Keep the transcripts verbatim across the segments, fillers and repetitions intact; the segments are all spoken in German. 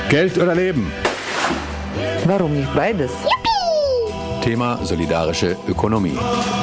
Geld oder Leben? Warum nicht beides? Yippie! Thema solidarische Ökonomie.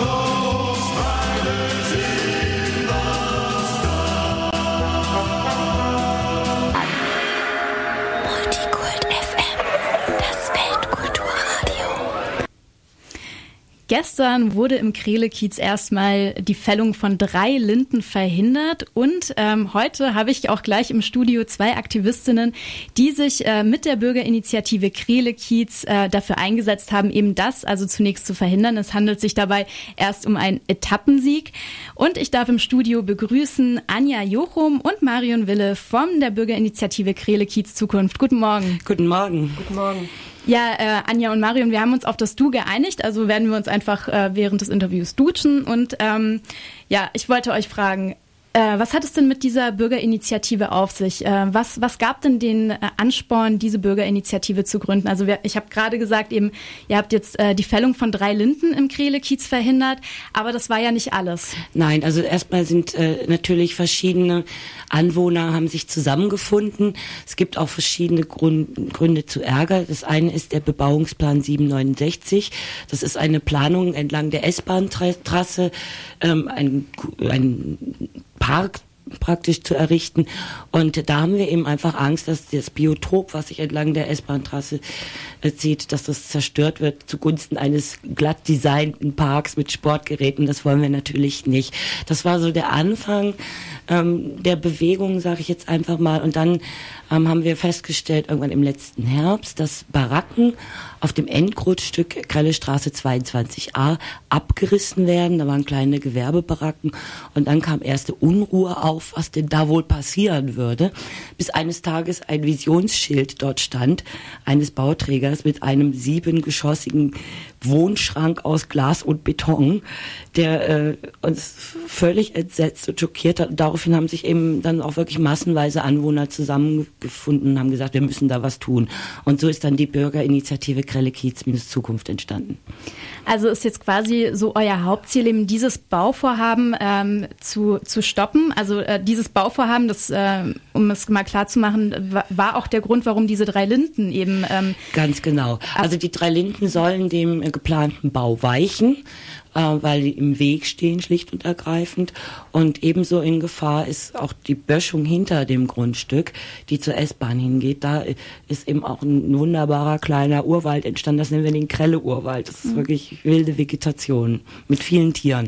Gestern wurde im Krehle-Kiez erstmal die Fällung von drei Linden verhindert und ähm, heute habe ich auch gleich im Studio zwei Aktivistinnen, die sich äh, mit der Bürgerinitiative Krehle-Kiez äh, dafür eingesetzt haben, eben das also zunächst zu verhindern. Es handelt sich dabei erst um einen Etappensieg und ich darf im Studio begrüßen Anja Jochum und Marion Wille von der Bürgerinitiative Krehle-Kiez Zukunft. Guten Morgen. Guten Morgen. Guten Morgen. Ja, äh, Anja und Marion, wir haben uns auf das Du geeinigt, also werden wir uns einfach äh, während des Interviews duzen. Und ähm, ja, ich wollte euch fragen, äh, was hat es denn mit dieser Bürgerinitiative auf sich? Äh, was, was gab denn den äh, Ansporn, diese Bürgerinitiative zu gründen? Also wir, ich habe gerade gesagt, eben, ihr habt jetzt äh, die Fällung von drei Linden im Krehle-Kiez verhindert, aber das war ja nicht alles. Nein, also erstmal sind äh, natürlich verschiedene Anwohner haben sich zusammengefunden. Es gibt auch verschiedene Grund, Gründe zu Ärger. Das eine ist der Bebauungsplan sieben neunundsechzig. Das ist eine Planung entlang der S-Bahn-Trasse, ähm, ein, ein Park praktisch zu errichten. Und da haben wir eben einfach Angst, dass das Biotop, was sich entlang der S-Bahn-Trasse äh, zieht, dass das zerstört wird zugunsten eines glatt designten Parks mit Sportgeräten. Das wollen wir natürlich nicht. Das war so der Anfang ähm, der Bewegung, sage ich jetzt einfach mal. Und dann ähm, haben wir festgestellt, irgendwann im letzten Herbst, dass Baracken auf dem Endgrundstück Krellestraße zweiundzwanzig a abgerissen werden. Da waren kleine Gewerbebaracken und dann kam erste Unruhe auf, was denn da wohl passieren würde, bis eines Tages ein Visionsschild dort stand, eines Bauträgers mit einem siebengeschossigen Wohnschrank aus Glas und Beton, der äh, uns völlig entsetzt und schockiert hat. Und daraufhin haben sich eben dann auch wirklich massenweise Anwohner zusammengefunden und haben gesagt, wir müssen da was tun. Und so ist dann die Bürgerinitiative Krehle-Kiez-Zukunft entstanden. Also ist jetzt quasi so euer Hauptziel, eben dieses Bauvorhaben ähm, zu, zu stoppen. Also äh, dieses Bauvorhaben, das, äh, um es mal klar zu machen, war, war auch der Grund, warum diese drei Linden eben... Ähm, Ganz genau. Also die drei Linden sollen dem äh, geplanten Bau weichen, äh, weil die im Weg stehen, schlicht und ergreifend. Und ebenso in Gefahr ist auch die Böschung hinter dem Grundstück, die zur S-Bahn hingeht. Da ist eben auch ein wunderbarer kleiner Urwald entstanden. Das nennen wir den Krelle-Urwald. Das ist mhm. wirklich wilde Vegetation mit vielen Tieren.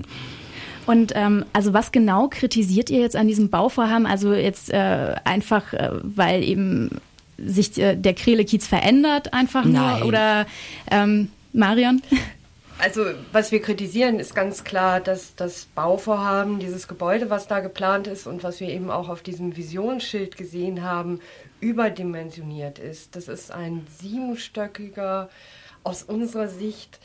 Und ähm, also was genau kritisiert ihr jetzt an diesem Bauvorhaben? Also jetzt äh, einfach, äh, weil eben sich äh, der Krehle-Kiez verändert einfach nur? Nein. Oder ähm, Marion? Also was wir kritisieren, ist ganz klar, dass das Bauvorhaben, dieses Gebäude, was da geplant ist und was wir eben auch auf diesem Visionsschild gesehen haben, überdimensioniert ist. Das ist ein siebenstöckiger, aus unserer Sicht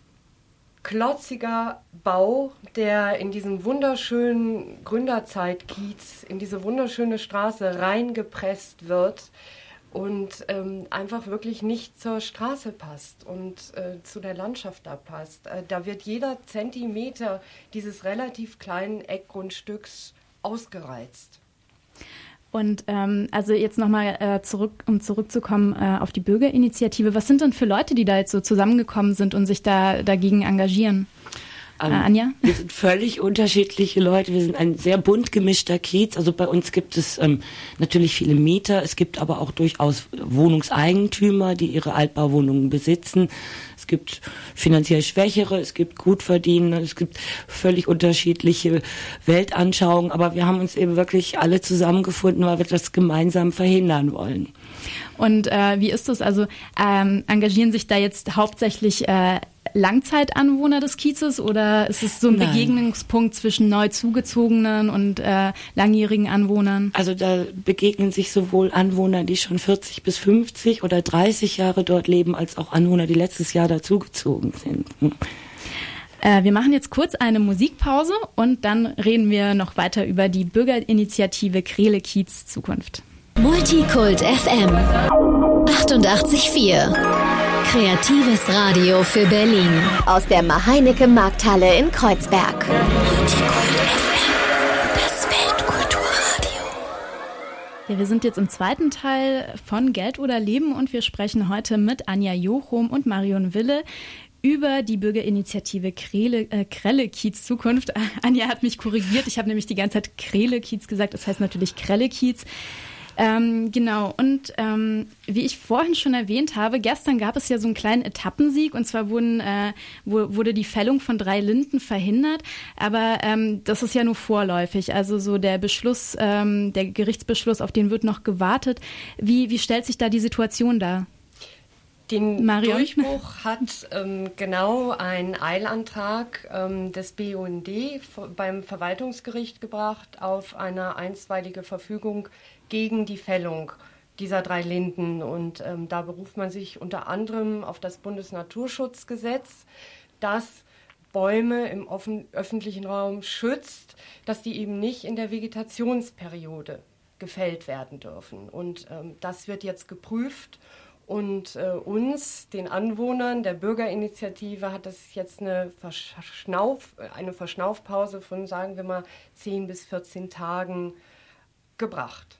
klotziger Bau, der in diesen wunderschönen Gründerzeit-Kiez, in diese wunderschöne Straße reingepresst wird und ähm, einfach wirklich nicht zur Straße passt und äh, zu der Landschaft da passt. Äh, da wird jeder Zentimeter dieses relativ kleinen Eckgrundstücks ausgereizt. Und ähm, also jetzt nochmal äh, zurück, um zurückzukommen äh, auf die Bürgerinitiative. Was sind denn für Leute, die da jetzt so zusammengekommen sind und sich da dagegen engagieren? Ähm, äh, Anja? Wir sind völlig unterschiedliche Leute. Wir sind ein sehr bunt gemischter Kiez. Also bei uns gibt es ähm, natürlich viele Mieter. Es gibt aber auch durchaus Wohnungseigentümer, die ihre Altbauwohnungen besitzen. Es gibt finanziell Schwächere, es gibt Gutverdienende, es gibt völlig unterschiedliche Weltanschauungen. Aber wir haben uns eben wirklich alle zusammengefunden, weil wir das gemeinsam verhindern wollen. Und äh, wie ist das? Also ähm, engagieren sich da jetzt hauptsächlich äh, Langzeitanwohner des Kiezes oder ist es so ein Nein. Begegnungspunkt zwischen neu zugezogenen und äh, langjährigen Anwohnern? Also da begegnen sich sowohl Anwohner, die schon vierzig bis fünfzig oder dreißig Jahre dort leben, als auch Anwohner, die letztes Jahr dazugezogen sind. Hm. Äh, wir machen jetzt kurz eine Musikpause und dann reden wir noch weiter über die Bürgerinitiative Krehle-Kiez Zukunft. Multikult F M achtundachtzig Komma vier. Kreatives Radio für Berlin. Aus der Maheinecke Markthalle in Kreuzberg. Multikult F M, das Weltkulturradio. Ja, wir sind jetzt im zweiten Teil von Geld oder Leben und wir sprechen heute mit Anja Jochum und Marion Wille über die Bürgerinitiative Krele, äh, Krelle Kiez Zukunft. Anja hat mich korrigiert, ich habe nämlich die ganze Zeit Krele Kiez gesagt, das heißt natürlich Krelle Kiez. Ähm, genau, und ähm, wie ich vorhin schon erwähnt habe, gestern gab es ja so einen kleinen Etappensieg und zwar wurden, äh, wo, wurde die Fällung von drei Linden verhindert, aber ähm, das ist ja nur vorläufig, also so der Beschluss, ähm, der Gerichtsbeschluss, auf den wird noch gewartet. Wie, wie stellt sich da die Situation dar? Den Marion? Durchbruch hat ähm, genau ein Eilantrag ähm, des B U N D beim Verwaltungsgericht gebracht auf eine einstweilige Verfügung gegen die Fällung dieser drei Linden. Und ähm, da beruft man sich unter anderem auf das Bundesnaturschutzgesetz, das Bäume im offen, öffentlichen Raum schützt, dass die eben nicht in der Vegetationsperiode gefällt werden dürfen. Und ähm, das wird jetzt geprüft. Und äh, uns, den Anwohnern der Bürgerinitiative, hat das jetzt eine, Verschnauf, eine Verschnaufpause von, sagen wir mal, zehn bis vierzehn Tagen gebracht.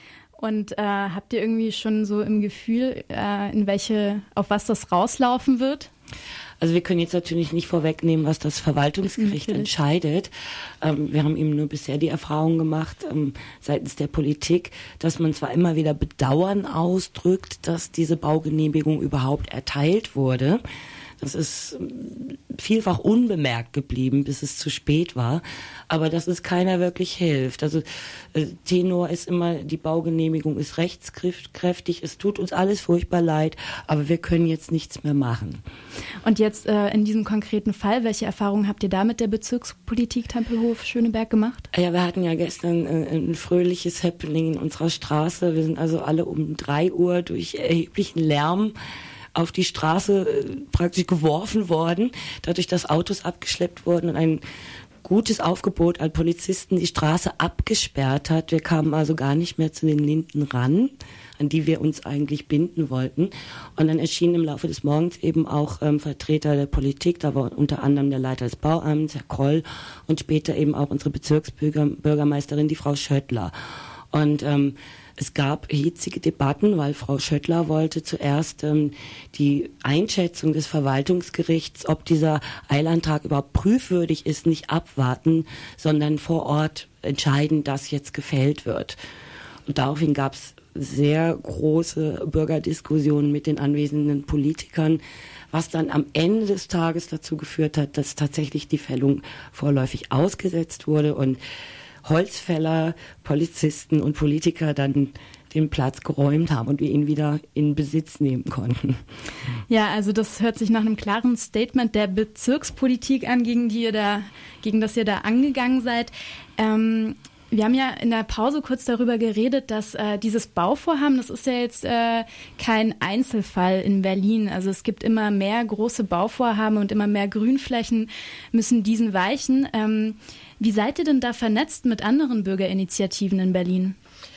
Und äh, habt ihr irgendwie schon so im Gefühl, äh, in welche, auf was das rauslaufen wird? Also wir können jetzt natürlich nicht vorwegnehmen, was das Verwaltungsgericht natürlich entscheidet. Ähm, wir haben eben nur bisher die Erfahrung gemacht, ähm, seitens der Politik, dass man zwar immer wieder Bedauern ausdrückt, dass diese Baugenehmigung überhaupt erteilt wurde. Das ist vielfach unbemerkt geblieben, bis es zu spät war. Aber dass es keiner wirklich hilft. Also äh, Tenor ist immer, die Baugenehmigung ist rechtskräftig. Es tut uns alles furchtbar leid, aber wir können jetzt nichts mehr machen. Und jetzt äh, in diesem konkreten Fall, welche Erfahrungen habt ihr da mit der Bezirkspolitik Tempelhof-Schöneberg gemacht? Ja, wir hatten ja gestern äh, ein fröhliches Happening in unserer Straße. Wir sind also alle um drei Uhr durch erheblichen Lärm auf die Straße äh, praktisch geworfen worden, dadurch, dass Autos abgeschleppt wurden und ein gutes Aufgebot an Polizisten die Straße abgesperrt hat. Wir kamen also gar nicht mehr zu den Linden ran, an die wir uns eigentlich binden wollten. Und dann erschienen im Laufe des Morgens eben auch ähm, Vertreter der Politik, da war unter anderem der Leiter des Bauamts, Herr Kroll, und später eben auch unsere Bezirksbürgermeisterin, die Frau Schöttler. Und ähm, es gab hitzige Debatten, weil Frau Schöttler wollte zuerst ähm, die Einschätzung des Verwaltungsgerichts, ob dieser Eilantrag überhaupt prüfwürdig ist, nicht abwarten, sondern vor Ort entscheiden, dass jetzt gefällt wird. Und daraufhin gab es sehr große Bürgerdiskussionen mit den anwesenden Politikern, was dann am Ende des Tages dazu geführt hat, dass tatsächlich die Fällung vorläufig ausgesetzt wurde und Holzfäller, Polizisten und Politiker dann den Platz geräumt haben und wir ihn wieder in Besitz nehmen konnten. Ja, also das hört sich nach einem klaren Statement der Bezirkspolitik an, gegen die ihr da, gegen das ihr da angegangen seid. Ähm, wir haben ja in der Pause kurz darüber geredet, dass äh, dieses Bauvorhaben, das ist ja jetzt äh, kein Einzelfall in Berlin. Also es gibt immer mehr große Bauvorhaben und immer mehr Grünflächen müssen diesen weichen. Ähm, Wie seid ihr denn da vernetzt mit anderen Bürgerinitiativen in Berlin?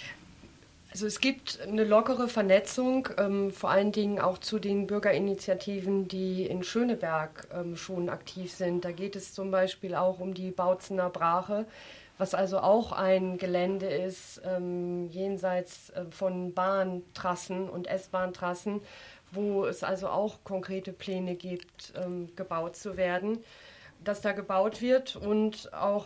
Also es gibt eine lockere Vernetzung, ähm, vor allen Dingen auch zu den Bürgerinitiativen, die in Schöneberg ähm, schon aktiv sind. Da geht es zum Beispiel auch um die Bautzener Brache, was also auch ein Gelände ist, ähm, jenseits äh, von Bahntrassen und S-Bahn-Trassen, wo es also auch konkrete Pläne gibt, ähm, gebaut zu werden. Dass da gebaut wird und auch,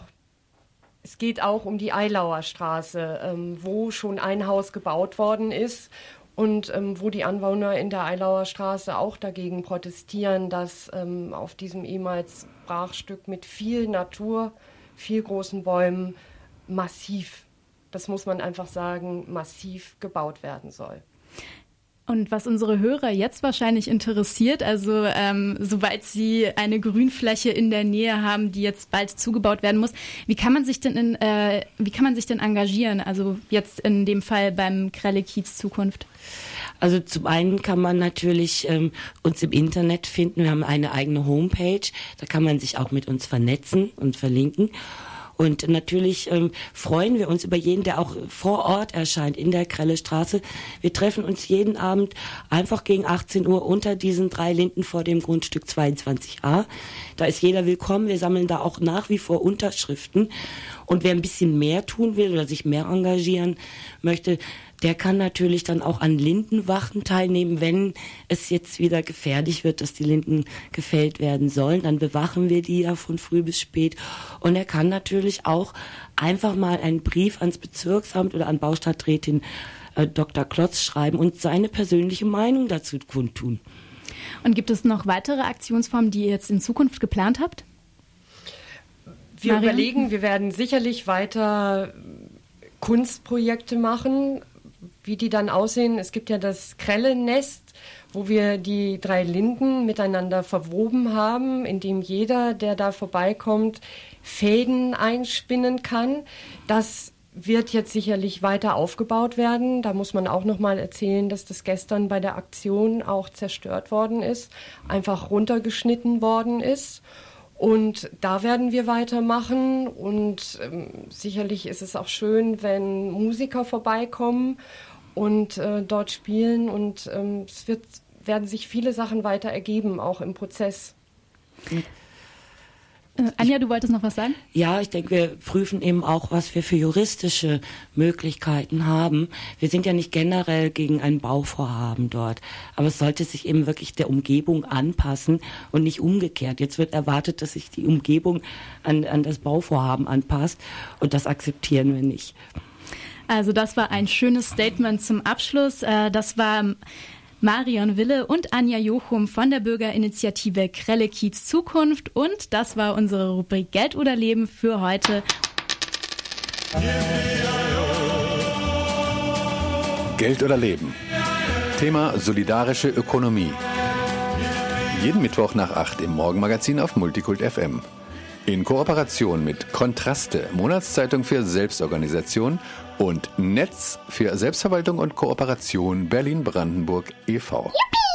es geht auch um die Eilauer Straße, ähm, wo schon ein Haus gebaut worden ist und ähm, wo die Anwohner in der Eilauer Straße auch dagegen protestieren, dass ähm, auf diesem ehemals Brachstück mit viel Natur, viel großen Bäumen massiv, das muss man einfach sagen, massiv gebaut werden soll. Und was unsere Hörer jetzt wahrscheinlich interessiert, also ähm, sobald sie eine Grünfläche in der Nähe haben, die jetzt bald zugebaut werden muss, wie kann man sich denn in, äh, wie kann man sich denn engagieren? Also jetzt in dem Fall beim Krelle Kiez Zukunft. Also zum einen kann man natürlich ähm, uns im Internet finden. Wir haben eine eigene Homepage, da kann man sich auch mit uns vernetzen und verlinken. Und natürlich ähm, freuen wir uns über jeden, der auch vor Ort erscheint in der Krellestraße. Wir treffen uns jeden Abend einfach gegen achtzehn Uhr unter diesen drei Linden vor dem Grundstück zweiundzwanzig a. Da ist jeder willkommen. Wir sammeln da auch nach wie vor Unterschriften. Und wer ein bisschen mehr tun will oder sich mehr engagieren möchte, der kann natürlich dann auch an Lindenwachen teilnehmen, wenn es jetzt wieder gefährlich wird, dass die Linden gefällt werden sollen. Dann bewachen wir die ja von früh bis spät. Und er kann natürlich auch einfach mal einen Brief ans Bezirksamt oder an Baustadträtin äh, Doktor Klotz schreiben und seine persönliche Meinung dazu kundtun. Und gibt es noch weitere Aktionsformen, die ihr jetzt in Zukunft geplant habt? Wir Marian? überlegen, wir werden sicherlich weiter Kunstprojekte machen. Wie die dann aussehen, es gibt ja das Krellennest, wo wir die drei Linden miteinander verwoben haben, indem jeder, der da vorbeikommt, Fäden einspinnen kann. Das wird jetzt sicherlich weiter aufgebaut werden. Da muss man auch noch mal erzählen, dass das gestern bei der Aktion auch zerstört worden ist, einfach runtergeschnitten worden ist. Und da werden wir weitermachen und ähm, sicherlich ist es auch schön, wenn Musiker vorbeikommen und äh, dort spielen und ähm, es wird, werden sich viele Sachen weiter ergeben, auch im Prozess. Äh, Anja, du wolltest noch was sagen? Ja, ich denke, wir prüfen eben auch, was wir für juristische Möglichkeiten haben. Wir sind ja nicht generell gegen ein Bauvorhaben dort, aber es sollte sich eben wirklich der Umgebung anpassen und nicht umgekehrt. Jetzt wird erwartet, dass sich die Umgebung an, an das Bauvorhaben anpasst und das akzeptieren wir nicht. Also das war ein schönes Statement zum Abschluss. Das war Marion Wille und Anja Jochum von der Bürgerinitiative Krelle Kiez Zukunft. Und das war unsere Rubrik Geld oder Leben für heute. Geld oder Leben. Thema solidarische Ökonomie. Jeden Mittwoch nach acht im Morgenmagazin auf Multikult F M. In Kooperation mit Kontraste, Monatszeitung für Selbstorganisation, und Netz für Selbstverwaltung und Kooperation Berlin-Brandenburg e V. Yippie!